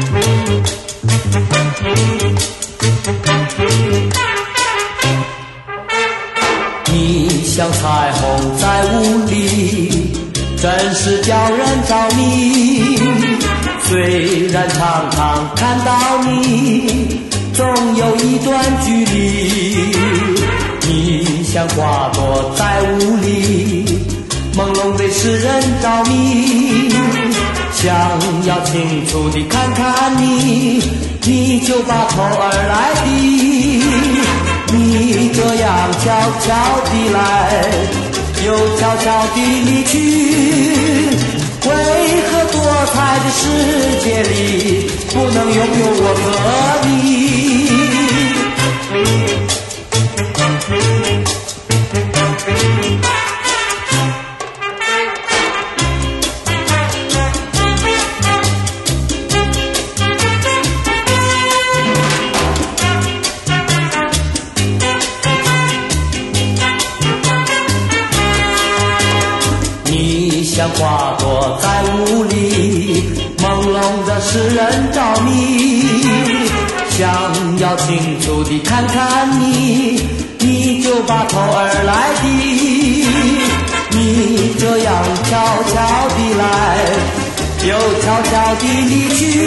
你像彩虹在雾里，真是叫人着迷。虽然常常看到你，总有一段距离。你像花朵在雾里，朦胧的使人着迷。想要清楚地看看你，你就把头儿来低。你这样悄悄地来，又悄悄地离去，为何多彩的世界里不能拥有我和你？你像花朵在雾里，朦胧的使人着迷。想要清楚地看看你，你就把头儿来低。你这样悄悄地来，又悄悄地离去，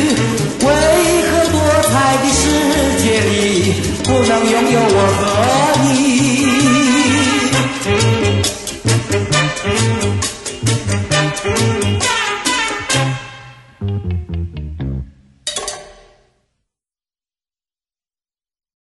为何多彩的世界里不能拥有我和